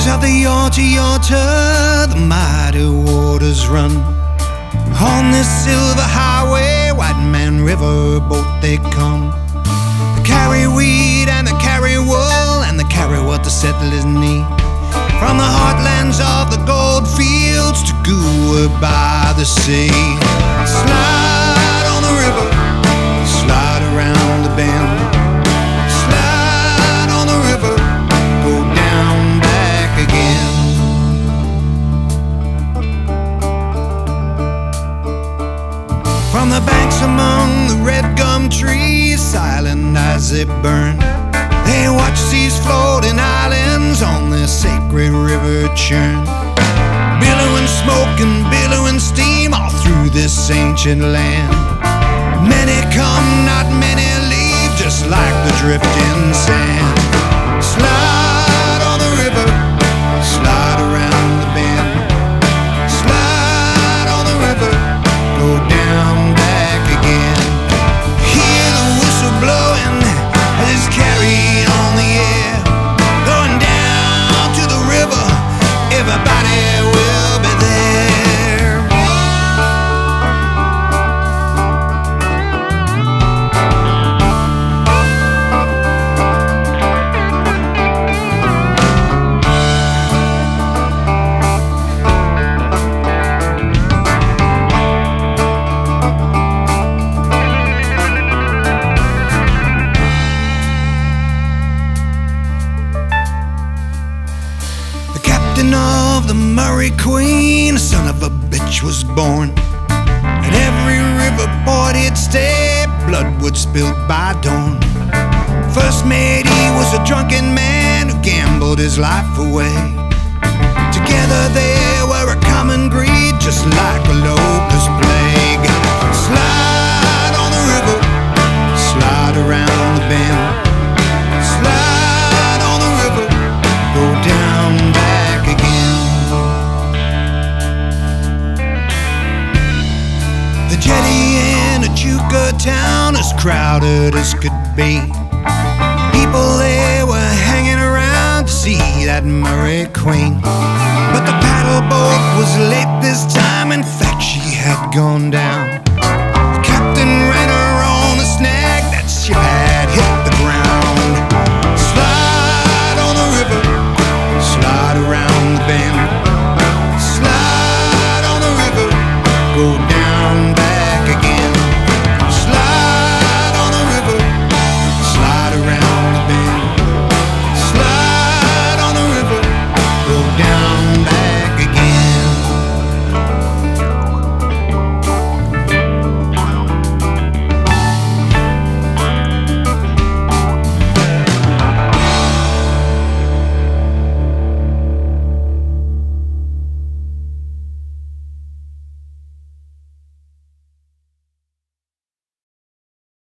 of the Yorta, the mighty waters run. On this silver highway, White Man River boat they come. They carry wheat and they carry wool, and they carry what the settlers need. From the heartlands of the gold fields to Goa by the sea. Slide on the river, slide around the bend. Slide on the river, go down back again. From the banks among the red gum trees, silent as they burn, they watch these floating islands on this sacred river churn. Billowing smoke and billowing steam all through this ancient land. Many come, not many leave, just like the drifting sand. Slide on the river, slide around the bend. Slide on the river, go down back again. Hear the whistle blowing as it's carried on the air. Going down to the river, everybody will be there. Of the Murray Queen, a son of a bitch was born. And every river port he'd stay, blood would spill by dawn. First mate, he was a drunken man who gambled his life away. Together they were a common breed, just like a locust plague. Slide on the river, slide around the bend. Slide on the river, go down back again. The jetty in Echuca town, as crowded as could be. People there were hanging around to see that Murray Queen. But the paddle boat was late this time, in fact she had gone down.